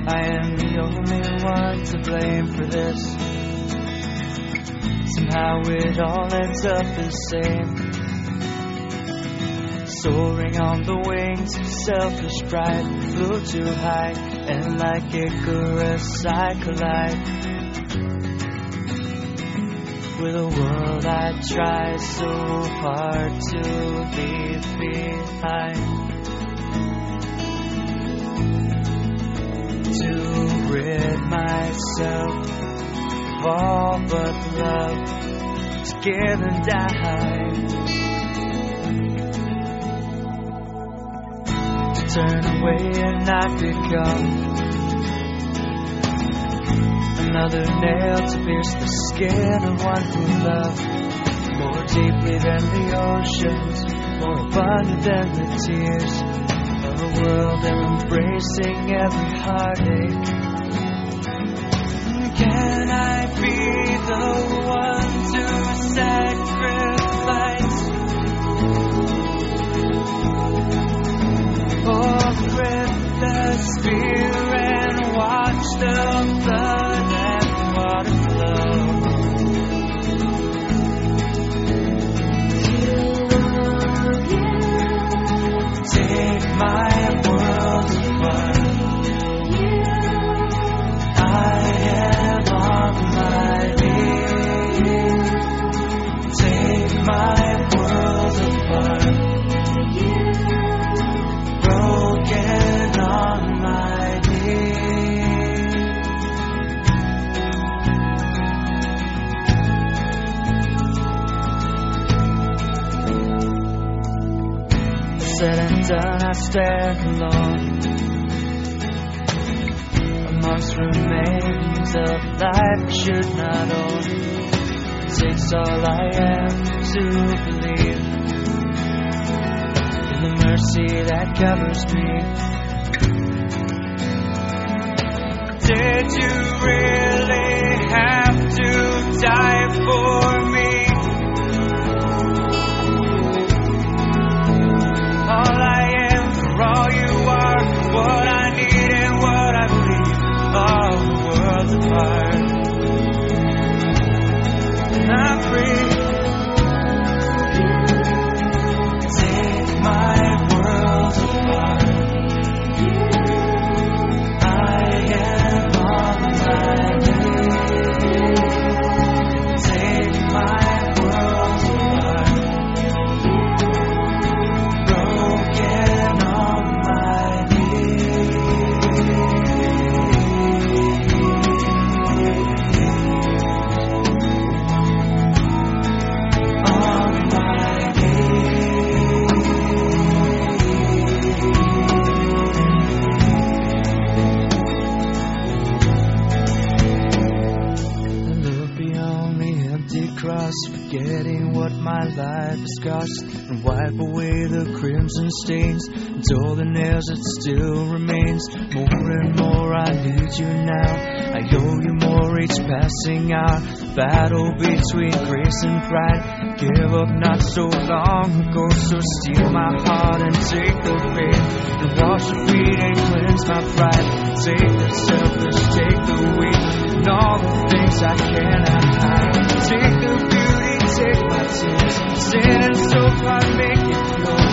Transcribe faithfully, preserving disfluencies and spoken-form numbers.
I am the only one to blame for this. Somehow it all ends up the same. Soaring on the wings of selfish pride, flew too high, and like Icarus I collide with a world I try so hard to leave behind. To rid myself of all but love, to give and die. Turn away and not become another nail to pierce the skin of one who loved more deeply than the oceans, more abundant than the tears of a world embracing every heartache. Can I be the one to sacrifice? Or grip the spear and watch the blood and water flow. Take my world apart. I am on my knees. Take my world apart. Broken on my knees. Said and done, I stand alone amongst remains of life I should not own. It takes all I am to believe in the mercy that covers me. Did you really have to die for me? All I am for all you are, what I need and what I believe, all worlds apart. And I'm free. Take my world apart. I am on my knees. Take my world apart. Broken on my knees. On my knees. I look beyond the empty cross, forgetting what my life has cost, and wipe away the crimson stains, and all the nails that still remains. More and more I need you now, I owe you more each passing hour. Battle between grace and pride, give up not so long ago, so steal my heart and take the pain, and wash your feet and cleanse my pride. Take the selfish, take the weak, and all the things I cannot hide. Take the beauty, take my tears, sin and so far make it flow.